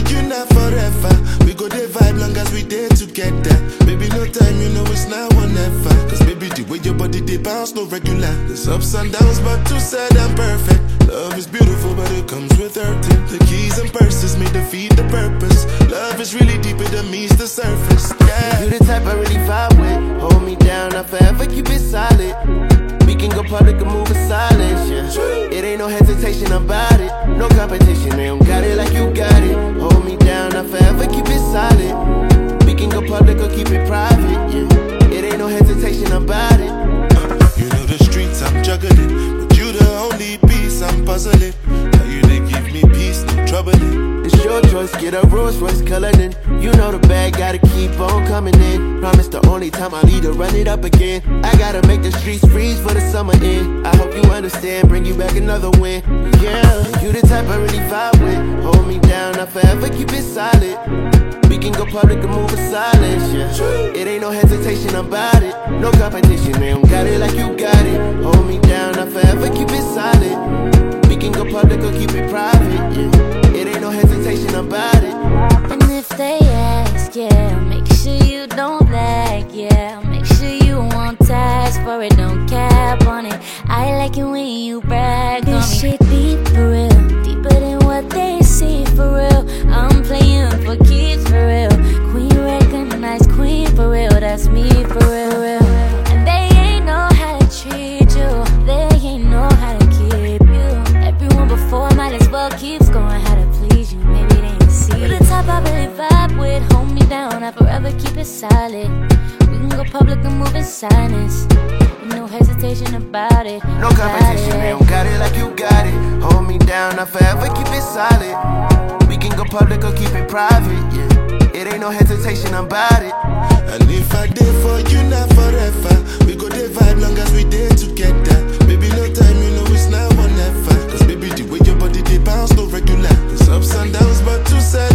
you, not forever. We go there vibe long as we there together. Baby, no time, you know it's now or never. Cause baby, the way your body they bounce, no regular. There's ups and downs, but too sad and perfect. Love is beautiful, but it comes with hurting. The keys and purses may defeat the purpose. Love is really deeper than meets the surface. Yeah, you the type I really vibe with. Hold me down, I forever keep it solid. We can go public and move in silence, yeah. It ain't no hesitation about it. No competition, they don't got it like you got it. Hold me down, I forever keep it solid. We can go public or keep it private, yeah. It ain't no hesitation about it. You know the streets I'm juggling, but you the only piece I'm puzzling. How you they give me peace, no troubling. It's your choice, get a Rolls Royce coloring. You know the bag, gotta keep on coming in. Promise the only time I leave to run it up again. I gotta make the streets freeze for the summer in. I hope you understand, bring you back another win. Yeah, you the type I really vibe with. Hold me down, I forever keep it solid. We can go public and move in silence, yeah. It ain't no hesitation about it. No competition, they don't got it like you got it. Hold me down, I forever keep it solid. We can go public or keep it private, yeah. It ain't no hesitation about it. And if they ask, yeah, make sure you don't lag, yeah. Make sure you won't task for it, don't cap on it. I like it when you brag on me. This shit deep for real, deeper than what they see for real. I'm playing for keeps for real. Queen recognized queen for real, that's me for real, real. And they ain't know how to treat you, they ain't know how to keep you. Everyone before might as well keeps going how to please you, maybe they ain't see. You're the type I really vibe with, hold me down, I forever keep it solid. We can go public and move in silence, no hesitation about it. No competition, they don't got it like you got it. Hold me down, I forever keep it solid. We can go public or keep it private, yeah. It ain't no hesitation about it. And if I did for you, not forever. We go there vibe long as we there together. Baby, no time, you know it's now or never. Cause baby, the way your body they bounce, no regular. There's ups and downs, but too sad